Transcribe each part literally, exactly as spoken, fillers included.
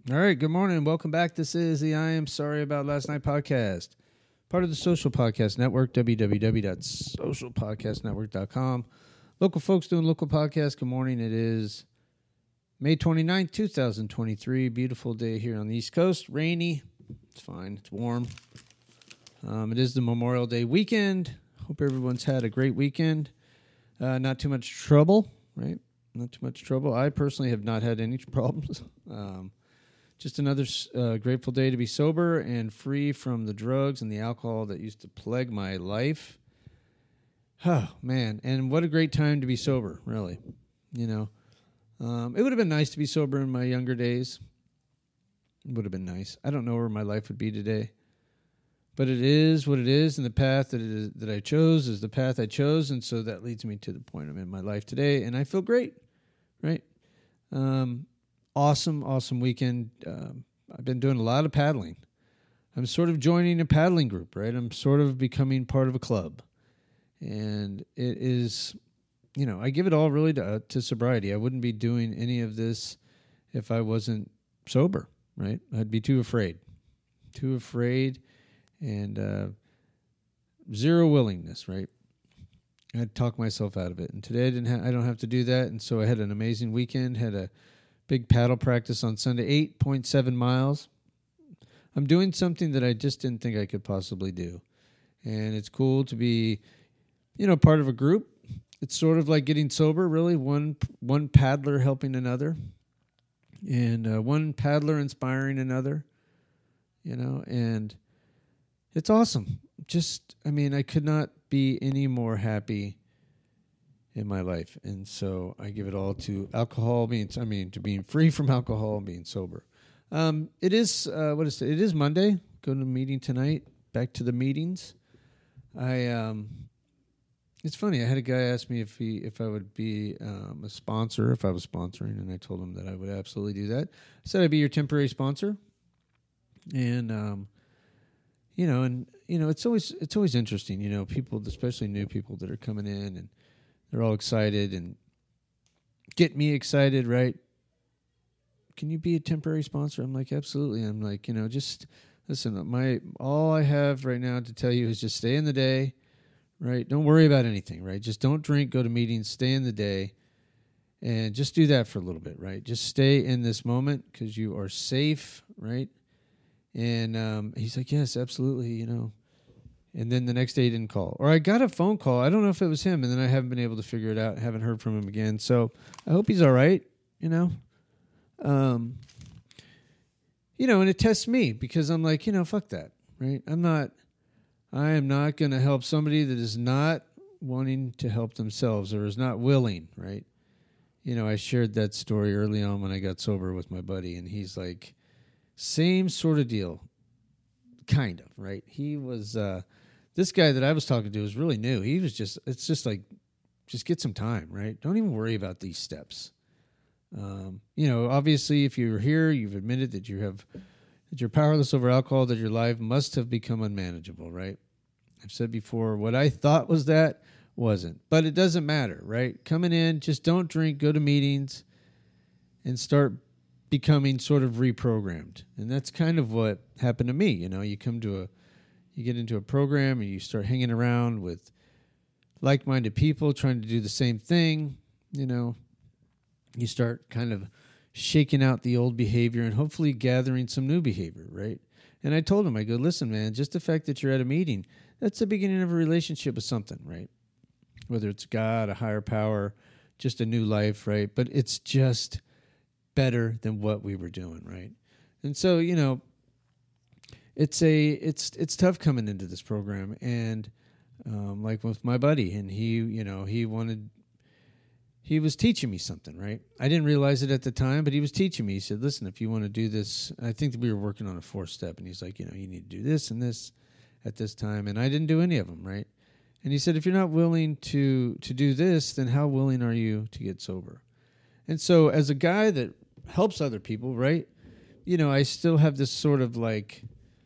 All right, good morning. Welcome back. This is the I Am Sorry About Last Night podcast, part of the Social Podcast Network, w w w dot social podcast network dot com. Local folks doing local podcasts. Good morning. It is May twenty-ninth, twenty twenty-three. Beautiful day here on the East Coast. Rainy. It's fine. It's warm. Um, it is the Memorial Day weekend. Hope everyone's had a great weekend. Uh, not too much trouble, right? Not too much trouble. I personally have not had any problems. Um, just another uh, grateful day to be sober and free from the drugs and the alcohol that used to plague my life. Oh, man. And what a great time to be sober, really. You know, um, it would have been nice to be sober in my younger days. It would have been nice. I don't know where my life would be today. But it is what it is, and the path that it is, that I chose is the path I chose, and so that leads me to the point I'm in my life today, and I feel great, right? Um, awesome, awesome weekend. Um, I've been doing a lot of paddling. I'm sort of joining a paddling group, right? I'm sort of becoming part of a club, and it is, you know, I give it all really to, uh, to sobriety. I wouldn't be doing any of this if I wasn't sober, right? I'd be too afraid, too afraid. And uh, zero willingness, right? I had to talk myself out of it. And today I didn't. Ha- I don't have to do that. And so I had an amazing weekend. Had a big paddle practice on Sunday, eight point seven miles. I'm doing something that I just didn't think I could possibly do. And it's cool to be, you know, part of a group. It's sort of like getting sober, really. One one paddler helping another. And uh, one paddler inspiring another, you know, and it's awesome. Just, I mean, I could not be any more happy in my life. And so I give it all to alcohol, being, I mean, to being free from alcohol and being sober. Um, it is, uh, what is it? It is Monday. Go to the meeting tonight. Back to the meetings. I, um, it's funny. I had a guy ask me if he, if I would be um, a sponsor, if I was sponsoring, and I told him that I would absolutely do that. I said I'd be your temporary sponsor. And, um, You know, and you know, it's always it's always interesting. You know, people, especially new people that are coming in, and they're all excited and get me excited, right? Can you be a temporary sponsor? I'm like, absolutely. I'm like, you know, just listen. My all I have right now to tell you is just stay in the day, right? Don't worry about anything, right? Just don't drink, go to meetings, stay in the day, and just do that for a little bit, right? Just stay in this moment because you are safe, right? And um, he's like, yes, absolutely, you know. And then the next day he didn't call. Or I got a phone call. I don't know if it was him, and then I haven't been able to figure it out. Haven't heard from him again. So I hope he's all right, you know. Um, you know, and it tests me because I'm like, you know, fuck that, right? I'm not, I am not going to help somebody that is not wanting to help themselves or is not willing, right? You know, I shared that story early on when I got sober with my buddy, and he's like, same sort of deal, kind of, right? He was, uh, this guy that I was talking to was really new. He was just, it's just like, just get some time, right? Don't even worry about these steps. Um, you know, obviously, if you're here, you've admitted that you have, that you're powerless over alcohol, that your life must have become unmanageable, right? I've said before, what I thought was that wasn't, but it doesn't matter, right? Coming in, just don't drink, go to meetings, and start becoming sort of reprogrammed. And that's kind of what happened to me. You know, you come to a, you get into a program and you start hanging around with like-minded people trying to do the same thing. You know, you start kind of shaking out the old behavior and hopefully gathering some new behavior, right? And I told him, I go, listen, man, just the fact that you're at a meeting, that's the beginning of a relationship with something, right? Whether it's God, a higher power, just a new life, right? But it's just better than what we were doing, right? And so, you know, it's a it's it's tough coming into this program, and um, like with my buddy, and he, you know, he wanted, he was teaching me something, right? I didn't realize it at the time, but he was teaching me. He said, "Listen, if you want to do this," I think that we were working on a fourth step, and he's like, "You know, you need to do this and this at this time," and I didn't do any of them, right? And he said, "If you're not willing to to do this, then how willing are you to get sober?" And so, as a guy that helps other people, right? You know, I still have this sort of like,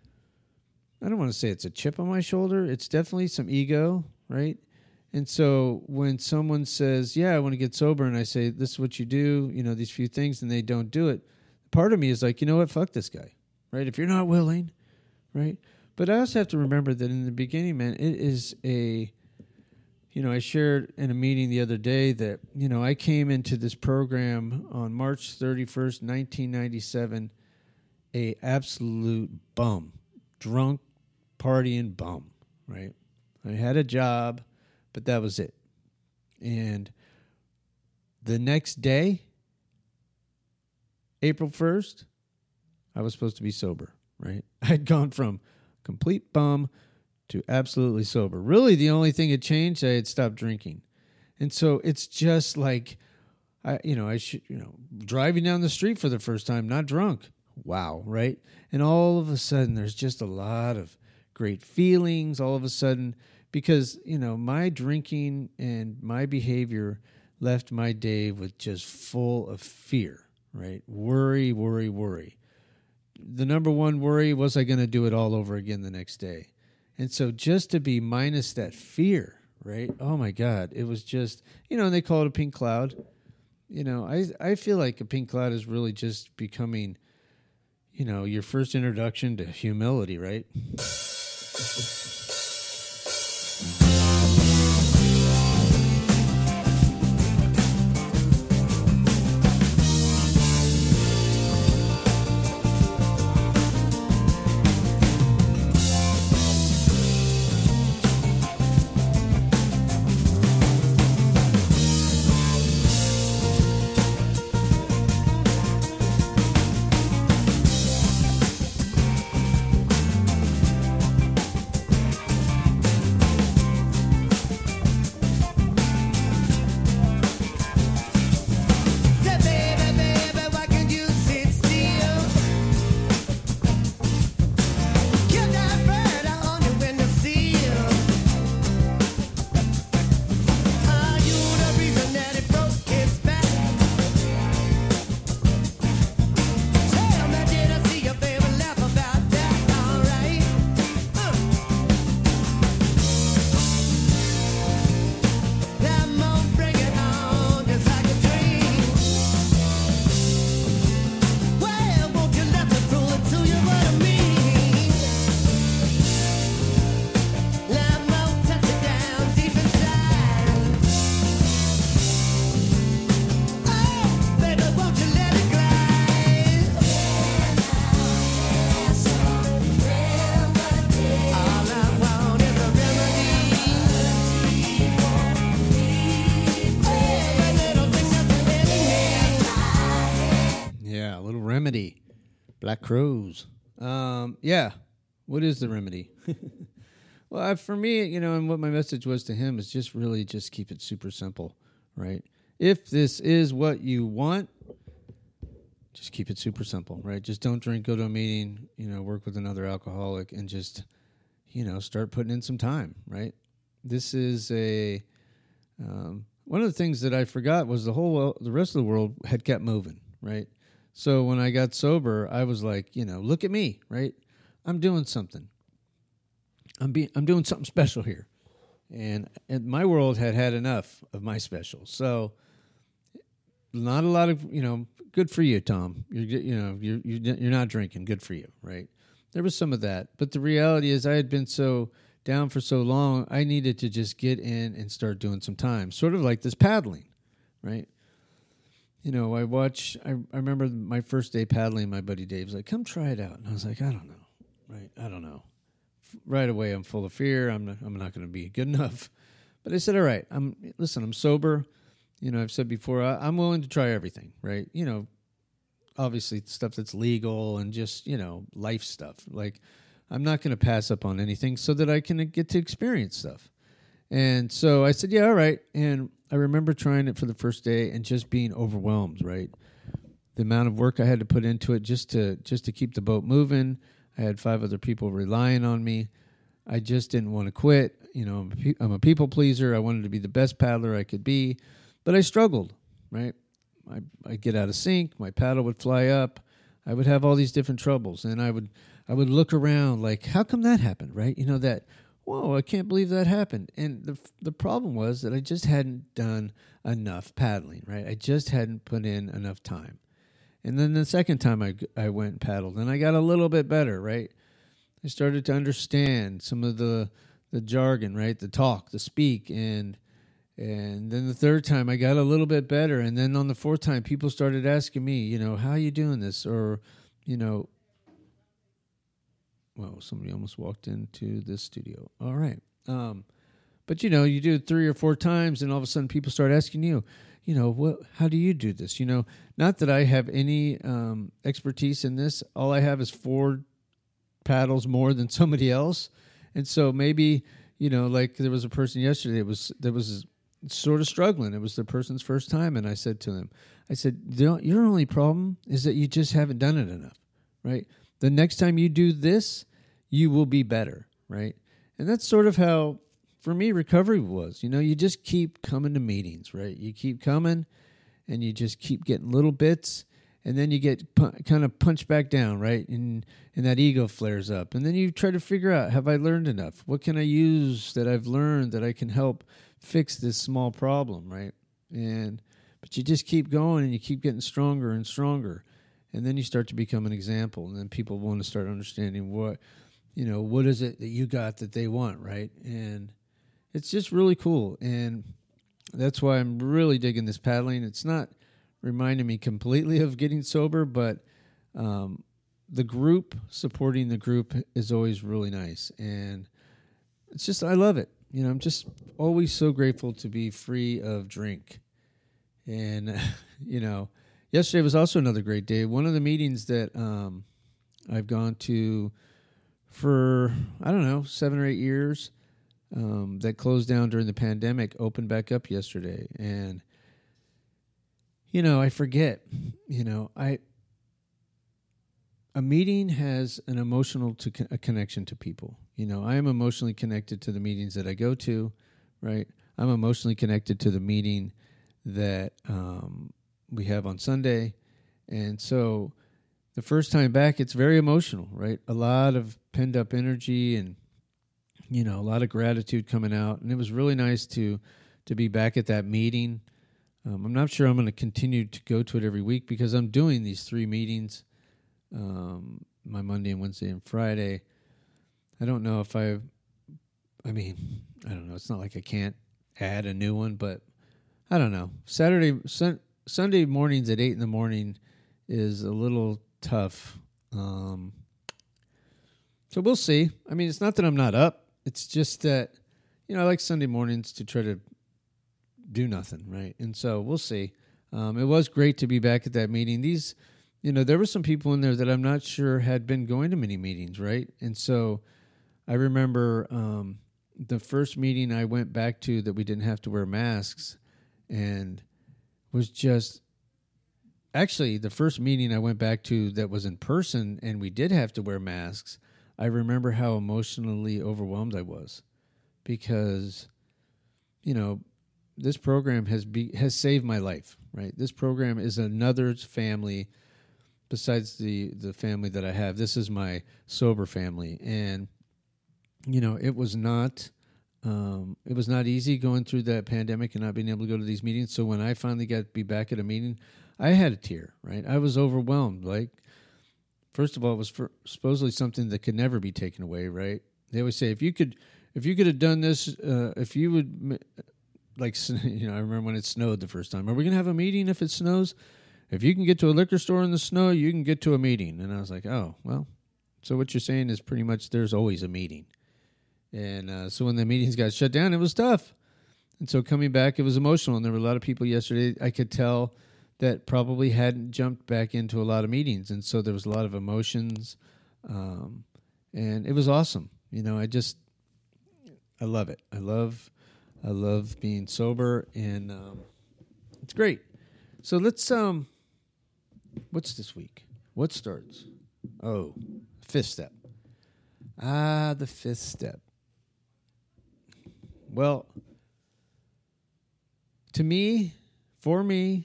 I don't want to say it's a chip on my shoulder. It's definitely some ego, right? And so when someone says, yeah, I want to get sober, and I say, this is what you do, you know, these few things, and they don't do it, part of me is like, you know what, fuck this guy, right? If you're not willing, right? But I also have to remember that in the beginning, man, it is a, you know, I shared in a meeting the other day that, you know, I came into this program on March thirty-first, nineteen ninety-seven, a absolute bum, drunk, partying bum, right? I had a job, but that was it. And the next day, April first, I was supposed to be sober, right? I had gone from complete bum to absolutely sober. Really, the only thing had changed, I had stopped drinking. And so it's just like, I, you know, I should, you know, driving down the street for the first time, not drunk. Wow, right? And all of a sudden, there's just a lot of great feelings all of a sudden because, you know, my drinking and my behavior left my day with just full of fear, right? Worry, worry, worry. The number one worry, was I going to do it all over again the next day? And so just to be minus that fear, right? Oh, my God. It was just, you know, and they call it a pink cloud. You know, I I feel like a pink cloud is really just becoming, you know, your first introduction to humility, right? Remedy, Black Crowes. Um, yeah, what is the remedy? Well, I, for me, you know, and what my message was to him is just really just keep it super simple, right? If this is what you want, just keep it super simple, right? Just don't drink, go to a meeting, you know, work with another alcoholic, and just, you know, start putting in some time, right? This is a um, one of the things that I forgot was the whole the rest of the world had kept moving, right? So when I got sober, I was like, you know, look at me, right? I'm doing something. I'm being, I'm doing something special here. And, and my world had had enough of my special. So not a lot of, you know, good for you, Tom. You're, you know, you're, you're not drinking. Good for you, right? There was some of that. But the reality is I had been so down for so long, I needed to just get in and start doing some time. Sort of like this paddling, right? You know, I watch, I, I remember my first day paddling, my buddy Dave's like, come try it out. And I was like, I don't know, right? I don't know. Right away, I'm full of fear. I'm not, I'm not going to be good enough. But I said, all right, I'm, listen, I'm sober. You know, I've said before, I, I'm willing to try everything, right? You know, obviously stuff that's legal and just, you know, life stuff. Like, I'm not going to pass up on anything so that I can get to experience stuff. And so I said, yeah, all right. And I remember trying it for the first day and just being overwhelmed, right? The amount of work I had to put into it just to just to keep the boat moving. I had five other people relying on me. I just didn't want to quit. You know, I'm a, pe- I'm a people pleaser. I wanted to be the best paddler I could be, but I struggled, right? I I get out of sync. My paddle would fly up. I would have all these different troubles, and I would I would look around like, how come that happened, right? You know, that, whoa, I can't believe that happened. And the the problem was that I just hadn't done enough paddling, right? I just hadn't put in enough time. And then the second time I, I went and paddled, and I got a little bit better, right? I started to understand some of the the jargon, right? The talk, the speak, and and then the third time I got a little bit better, and then on the fourth time, people started asking me, you know, how are you doing this, or, you know, well, somebody almost walked into this studio. All right, um, but you know, you do it three or four times, and all of a sudden, people start asking you, you know, what? How do you do this? You know, not that I have any um, expertise in this. All I have is four paddles more than somebody else, and so maybe, you know, like there was a person yesterday that was that was sort of struggling. It was the person's first time, and I said to them, I said, your only problem is that you just haven't done it enough, right? The next time you do this, you will be better, right? And that's sort of how, for me, recovery was. You know, you just keep coming to meetings, right? You keep coming, and you just keep getting little bits, and then you get pu- kind of punched back down, right? And and that ego flares up. And then you try to figure out, have I learned enough? What can I use that I've learned that I can help fix this small problem, right? And but you just keep going, and you keep getting stronger and stronger. And then you start to become an example. And then people want to start understanding what, you know, what is it that you got that they want, right? And it's just really cool. And that's why I'm really digging this paddling. It's not reminding me completely of getting sober, but um, the group, supporting the group is always really nice. And it's just, I love it. You know, I'm just always so grateful to be free of drink. And, you know, yesterday was also another great day. One of the meetings that um, I've gone to for, I don't know, seven or eight years um, that closed down during the pandemic opened back up yesterday. And you know, I forget, you know, I, a meeting has an emotional to a connection to people. You know, I am emotionally connected to the meetings that I go to, right? I'm emotionally connected to the meeting that um, we have on Sunday. And so the first time back, it's very emotional, right? A lot of pent up energy and, you know, a lot of gratitude coming out. And it was really nice to, to be back at that meeting. Um, I'm not sure I'm going to continue to go to it every week because I'm doing these three meetings, um, my Monday and Wednesday and Friday. I don't know if I, I mean, I don't know. It's not like I can't add a new one, but I don't know. Saturday, sun, Sunday mornings at eight in the morning is a little tough. Um, so we'll see. I mean, it's not that I'm not up. It's just that, you know, I like Sunday mornings to try to do nothing, right? And so we'll see. Um, it was great to be back at that meeting. These, you know, there were some people in there that I'm not sure had been going to many meetings, right? And so I remember um, the first meeting I went back to that we didn't have to wear masks and was just, actually the first meeting I went back to that was in person and we did have to wear masks, I remember how emotionally overwhelmed I was because, you know, this program has be, has saved my life, right? This program is another family besides the, the family that I have. This is my sober family. And, you know, it was not um, it was not easy going through that pandemic and not being able to go to these meetings. So when I finally got to be back at a meeting, I had a tear, right? I was overwhelmed. Like, first of all, it was for supposedly something that could never be taken away, right? They always say, if you could, if you could have done this, uh, if you would... Like, you know, I remember when it snowed the first time. Are we going to have a meeting if it snows? If you can get to a liquor store in the snow, you can get to a meeting. And I was like, oh, well, so what you're saying is pretty much there's always a meeting. And uh, so when the meetings got shut down, it was tough. And so coming back, it was emotional. And there were a lot of people yesterday, I could tell, that probably hadn't jumped back into a lot of meetings. And so there was a lot of emotions. Um, and it was awesome. You know, I just, I love it. I love I love being sober, and um, it's great. So let's, um, what's this week? What starts? Oh, fifth step. Ah, the fifth step. Well, to me, for me,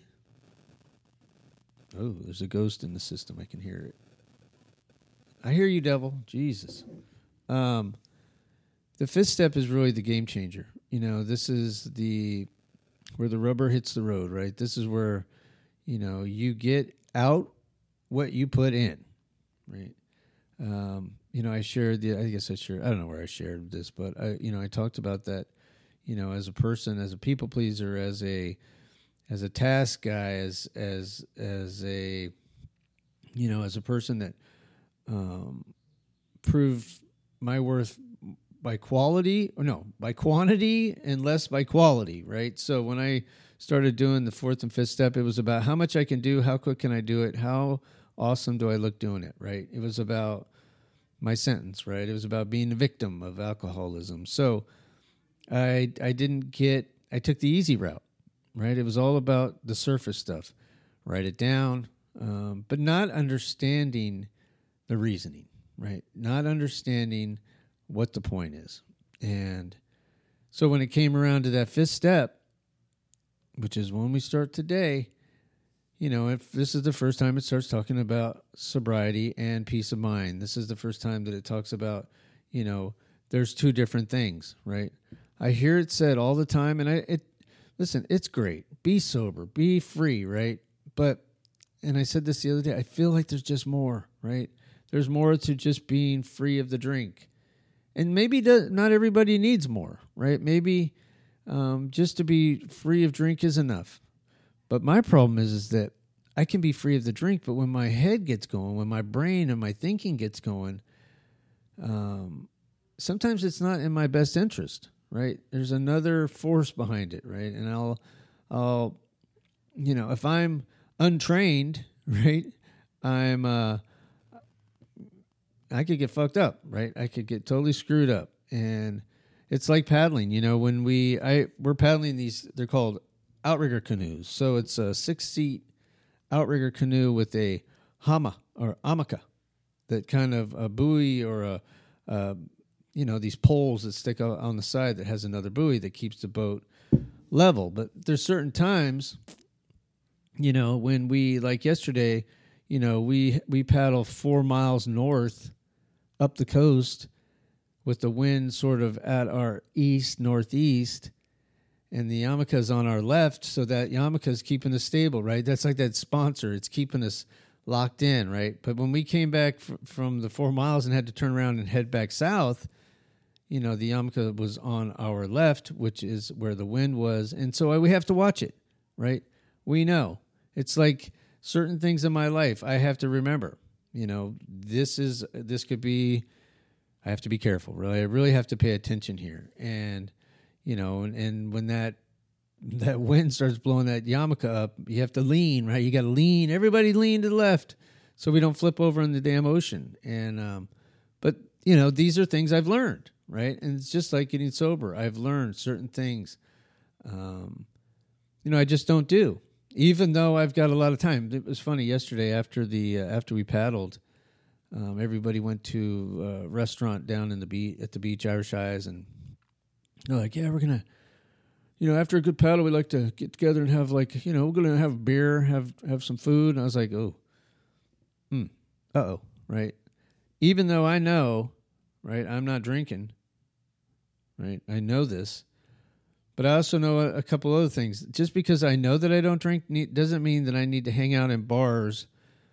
oh, there's a ghost in the system. I can hear it. I hear you, devil. Jesus. Um, the fifth step is really the game changer. You know, this is the where the rubber hits the road, right? This is where, you know, you get out what you put in, right? Um, you know, I shared the, I guess I shared, I don't know where I shared this, but I, you know, I talked about that, you know, as a person, as a people pleaser, as a, as a task guy, as, as, as a, you know, as a person that, um, proved my worth by quality, or no, by quantity and less by quality, right? So when I started doing the fourth and fifth step, it was about how much I can do, how quick can I do it, how awesome do I look doing it, right? It was about my sentence, right? It was about being a victim of alcoholism. So I I didn't get, I took the easy route, right? It was all about the surface stuff. Write it down, um, but not understanding the reasoning, right? Not understanding what the point is. And so when it came around to that fifth step, which is when we start today, you know, if this is the first time it starts talking about sobriety and peace of mind, this is the first time that it talks about, you know, there's two different things, right? I hear it said all the time, and I, it, listen, it's great. Be sober, be free, right? But, and I said this the other day, I feel like there's just more, right? There's more to just being free of the drink. And maybe the, not everybody needs more, right? Maybe um, just to be free of drink is enough. But my problem is, is that I can be free of the drink, but when my head gets going, when my brain and my thinking gets going, um, sometimes it's not in my best interest, right? There's another force behind it, right? And I'll, I'll, you know, if I'm untrained, right, I'm, uh, I could get fucked up, right? I could get totally screwed up. And it's like paddling, you know, when we, I, we're paddling these, they're called outrigger canoes. So it's a six-seat outrigger canoe with a hama or amaka, that kind of a buoy or a, uh, you know, these poles that stick out on the side that has another buoy that keeps the boat level. But there's certain times, you know, when we, like yesterday, you know, we we paddle four miles north up the coast with the wind sort of at our east, northeast, and the Yamaka's on our left, so that Yamaka's keeping us stable, right? That's like that sponsor. It's keeping us locked in, right? But when we came back fr- from the four miles and had to turn around and head back south, you know, the Yamaka was on our left, which is where the wind was. And so we have to watch it, right? We know. It's like certain things in my life I have to remember. You know, this is, this could be, I have to be careful, really. I really have to pay attention here. And, you know, and, and when that that wind starts blowing that yarmulke up, you have to lean, right? You got to lean. Everybody lean to the left so we don't flip over in the damn ocean. And, um, but, you know, these are things I've learned, right? And it's just like getting sober. I've learned certain things, um, you know, I just don't do, even though I've got a lot of time. It was funny yesterday after the, uh, after we paddled, um, everybody went to a restaurant down in the beach, at the beach, Irish Eyes, and they're like, yeah, we're going to, you know, after a good paddle, we like to get together and have, like, you know, we're going to have beer, have have some food. And I was like, oh, hmm, uh-oh, right? Even though I know, right, I'm not drinking, right? I know this. But I also know a, a couple other things. Just because I know that I don't drink ne- doesn't mean that I need to hang out in bars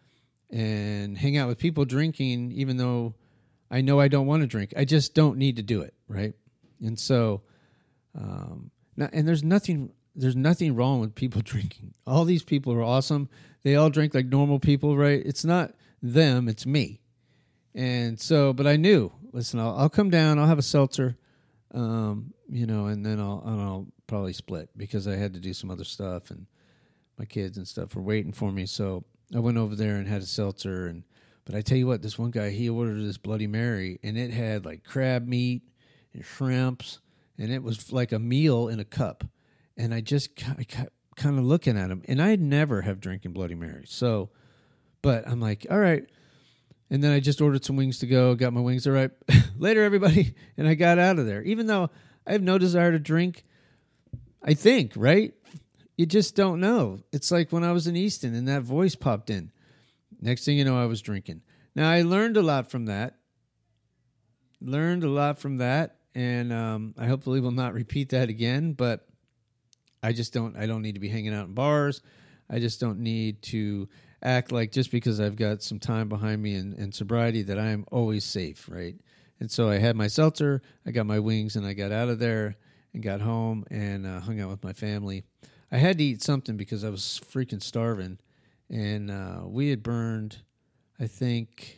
and hang out with people drinking, even though I know I don't want to drink. I just don't need to do it, right? And so... um Now, and there's nothing there's nothing wrong with people drinking. All these people are awesome. They all drink like normal people, right? It's not them, it's me. And so, but I knew, listen, I'll, I'll come down, I'll have a seltzer, um, you know, and then I'll, and I'll probably split because I had to do some other stuff, and my kids and stuff were waiting for me. So I went over there and had a seltzer. And but I tell you what, this one guy, he ordered this Bloody Mary, and it had like crab meat and shrimps. And it was like a meal in a cup. And I just kept kind of looking at him. And I never have drinking Bloody Mary. So, but I'm like, all right. And then I just ordered some wings to go. Got my wings. All right. Later, everybody. And I got out of there. Even though I have no desire to drink, I think, right? You just don't know. It's like when I was in Easton and that voice popped in. Next thing you know, I was drinking. Now, I learned a lot from that. Learned a lot from that. And um, I hopefully will not repeat that again, but I just don't, I don't need to be hanging out in bars. I just don't need to, act like just because I've got some time behind me in, in sobriety that I'm always safe, right? And so I had my seltzer, I got my wings, and I got out of there and got home and uh, hung out with my family. I had to eat something because I was freaking starving, and uh, we had burned, I think,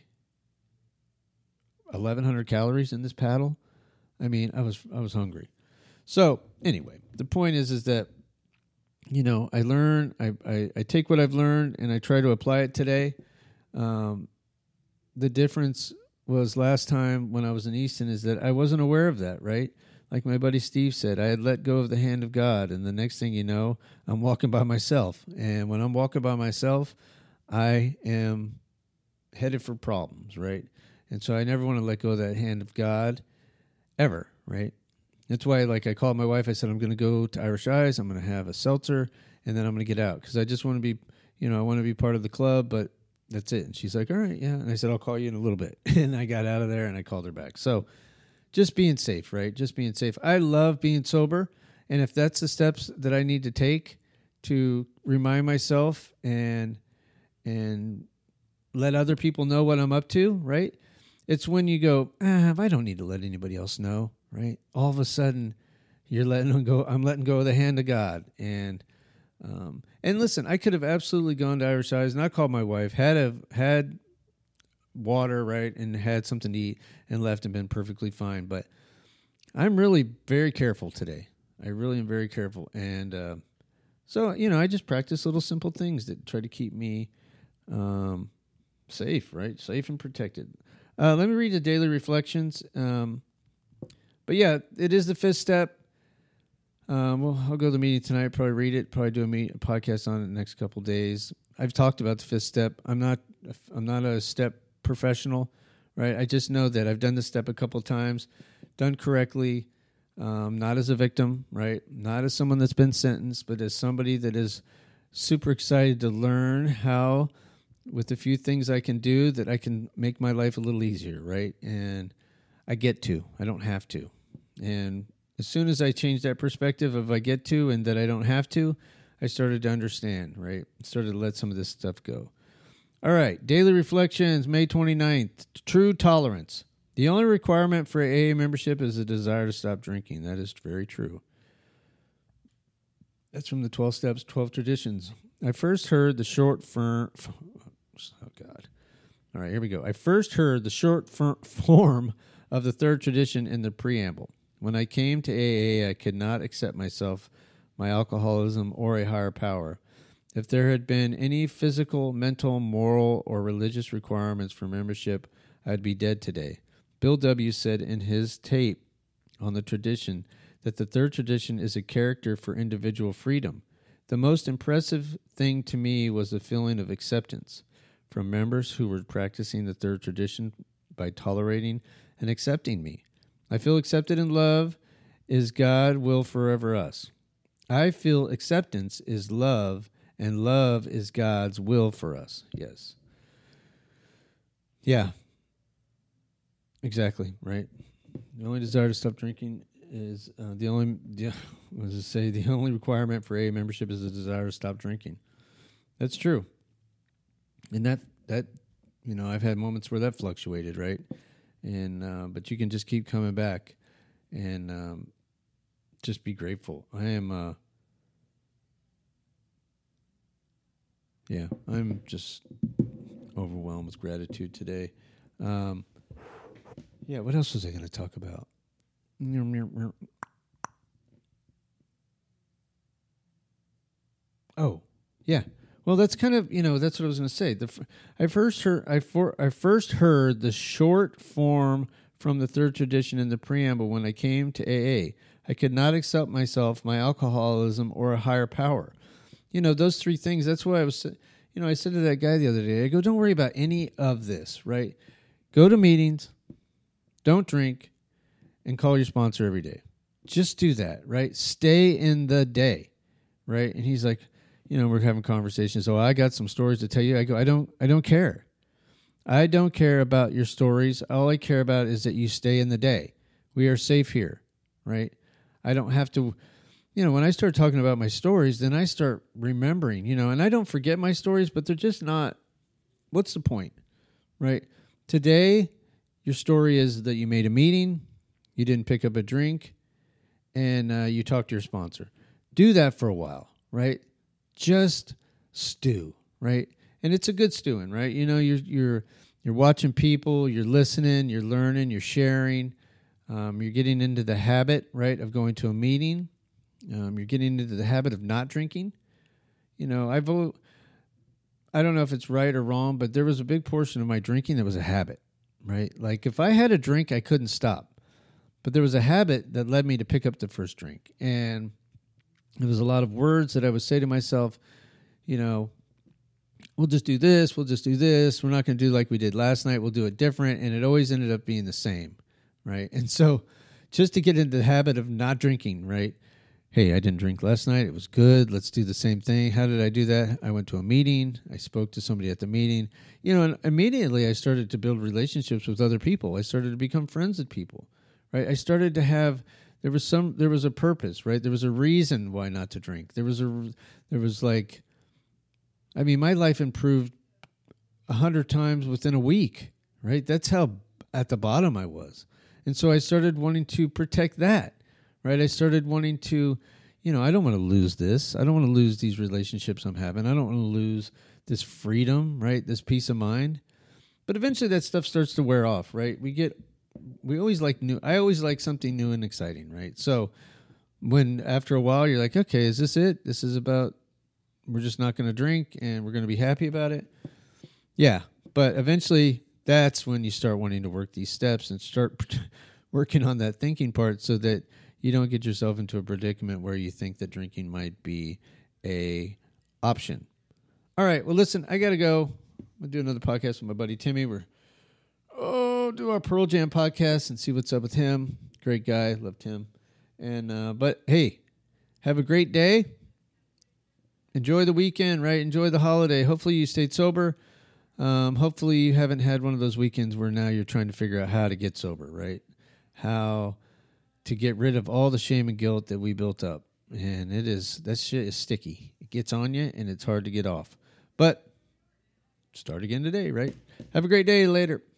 eleven hundred calories in this paddle. I mean, I was I was hungry. So anyway, the point is, is that, you know, I learn, I, I, I take what I've learned and I try to apply it today. Um, the difference was last time when I was in Easton is that I wasn't aware of that, right? Like my buddy Steve said, I had let go of the hand of God, and the next thing you know, I'm walking by myself. And when I'm walking by myself, I am headed for problems, right? And so I never want to let go of that hand of God ever, right? That's why, like, I called my wife. I said, I'm going to go to Irish Eyes. I'm going to have a seltzer, and then I'm going to get out because I just want to be, you know, I want to be part of the club, but that's it. And she's like, all right, yeah. And I said, I'll call you in a little bit. And I got out of there, and I called her back. So just being safe, right? Just being safe. I love being sober, and if that's the steps that I need to take to remind myself and and let other people know what I'm up to, right? It's when you go, ah, I don't need to let anybody else know. Right? All of a sudden, you're letting them go. I'm letting go of the hand of God. And um, and listen, I could have absolutely gone to Irish Eyes, and I called my wife, had a, had water, right, and had something to eat, and left and been perfectly fine. But I'm really very careful today. I really am very careful. And uh, so, you know, I just practice little simple things that try to keep me um, safe, right? Safe and protected. Uh, let me read the daily reflections. Um But yeah, it is the fifth step. Um, well, I'll go to the meeting tonight, probably read it, probably do a, meet, a podcast on it the next couple of days. I've talked about the fifth step. I'm not I'm not a step professional, right? I just know that I've done this step a couple of times, done correctly, um, not as a victim, right? Not as someone that's been sentenced, but as somebody that is super excited to learn how, with a few things I can do, that I can make my life a little easier, right? And I get to. I don't have to. And as soon as I changed that perspective of I get to and that I don't have to, I started to understand, right? Started to let some of this stuff go. All right. Daily Reflections, May twenty-ninth. True tolerance. The only requirement for A A membership is a desire to stop drinking. That is very true. That's from the twelve Steps, twelve Traditions. I first heard the short firm... Oh, God. All right, here we go. I first heard the short fir- form of the third tradition in the preamble. When I came to A A, I could not accept myself, my alcoholism, or a higher power. If there had been any physical, mental, moral, or religious requirements for membership, I'd be dead today. Bill W. said in his tape on the tradition that the third tradition is a character for individual freedom. The most impressive thing to me was the feeling of acceptance from members who were practicing the third tradition by tolerating and accepting me. I feel accepted in love is God will forever us. I feel acceptance is love, and love is God's will for us. Yes. Yeah. Exactly, right? The only desire to stop drinking is uh, the only, yeah, what does it say? The only requirement for A A membership is a desire to stop drinking. That's true. And that, that, you know, I've had moments where that fluctuated, right? And, uh, but you can just keep coming back and um, just be grateful. I am, uh, yeah, I'm just overwhelmed with gratitude today. Um, yeah, what else was I going to talk about? Oh, yeah. Well, that's kind of, you know, that's what I was going to say. The I first heard I for I first heard the short form from the third tradition in the preamble when I came to A A. I could not accept myself, my alcoholism, or a higher power. You know, those three things. That's why I was, you know, I said to that guy the other day, I go, don't worry about any of this, right? Go to meetings, don't drink, and call your sponsor every day. Just do that, right? Stay in the day, right? And he's like, you know, we're having conversations. Oh, I got some stories to tell you. I go, I don't, I don't care. I don't care about your stories. All I care about is that you stay in the day. We are safe here, right? I don't have to, you know, when I start talking about my stories, then I start remembering, you know, and I don't forget my stories, but they're just not, what's the point, right? Today, your story is that you made a meeting, you didn't pick up a drink, and uh, you talked to your sponsor. Do that for a while, right? Just stew, right? And it's a good stewing, right? You know, you're you're you're watching people, you're listening, you're learning, you're sharing, um, you're getting into the habit, right, of going to a meeting. Um, you're getting into the habit of not drinking. You know, I've I don't know if it's right or wrong, but there was a big portion of my drinking that was a habit, right? Like if I had a drink, I couldn't stop. But there was a habit that led me to pick up the first drink. And there was a lot of words that I would say to myself, you know, we'll just do this, we'll just do this. We're not going to do like we did last night. We'll do it different. And it always ended up being the same, right? And so just to get into the habit of not drinking, right? Hey, I didn't drink last night. It was good. Let's do the same thing. How did I do that? I went to a meeting. I spoke to somebody at the meeting. You know, and immediately I started to build relationships with other people. I started to become friends with people. Right, I started to have there was some there was a purpose, right? There was a reason why not to drink. There was a there was like, I mean, my life improved a hundred times within a week, right? That's how at the bottom I was, and so I started wanting to protect that, right? I started wanting to, you know, I don't want to lose this. I don't want to lose these relationships I'm having. I don't want to lose this freedom, right? This peace of mind. But eventually, that stuff starts to wear off, right? We get We always like new. I always like something new and exciting, right? So when after a while you're like, okay, is this it? This is about, we're just not going to drink and we're going to be happy about it. Yeah. But eventually that's when you start wanting to work these steps and start working on that thinking part so that you don't get yourself into a predicament where you think that drinking might be a option. All right. Well, listen, I got to go. I'm going to do another podcast with my buddy Timmy. We're Oh, do our Pearl Jam podcast and see what's up with him. Great guy, loved him. And uh, but hey, have a great day. Enjoy the weekend, right? Enjoy the holiday. Hopefully you stayed sober. Um, hopefully you haven't had one of those weekends where now you're trying to figure out how to get sober, right? How to get rid of all the shame and guilt that we built up. And it is, that shit is sticky. It gets on you and it's hard to get off. But start again today, right? Have a great day. Later.